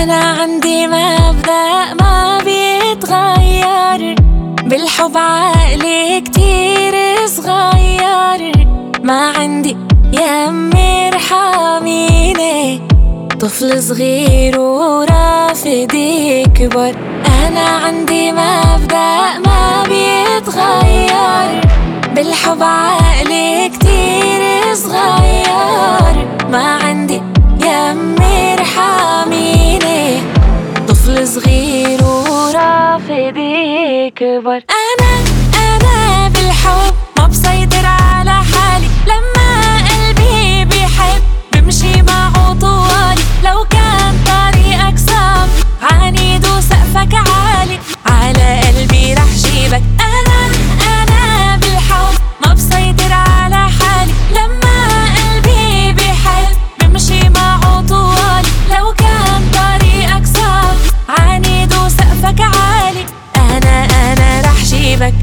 أنا عندي مبدأ ما بيتغير، بالحب عقلي كتير صغير. ما عندي يمي ارحميني، طفل صغير ورافض يكبر. أنا عندي مبدأ ما بيتغير، بالحب عقلي كتير صغير. ما عندي يمي ارحميني، طفل صغير ورافض يكبر. أنا بالحب ما بسيطر على حالي، لما قلبي بيحب بمشي معه طوالي. لو كان طريقك صعب عنيد وسقفك عالي، على قلبي رح جيبك. أنا بالحب ما بسيطر على حالي، لما قلبي بيحب بمشي معه طوالي. لو كان طريقك صعب عنيد وسقفك عالي، أنا رح جيبك.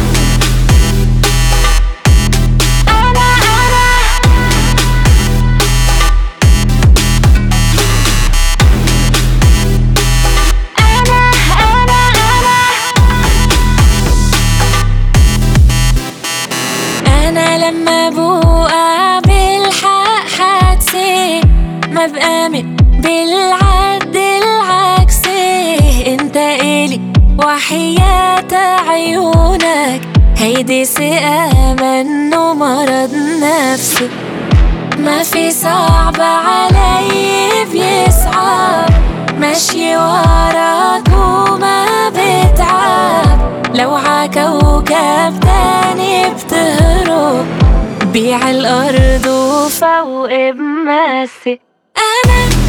أنا لما بوقع بالحق حادثة، ما بآمن بالعد العكسي. انت إلي وحياة عيونك، هيدي ثقة منه مرض نفسي. ما في صعب علي بيصعب، ماشي وراك وما بتعب. لو عكوكب تاني بتهرب، بيع الأرض وفوق بمسي. أنا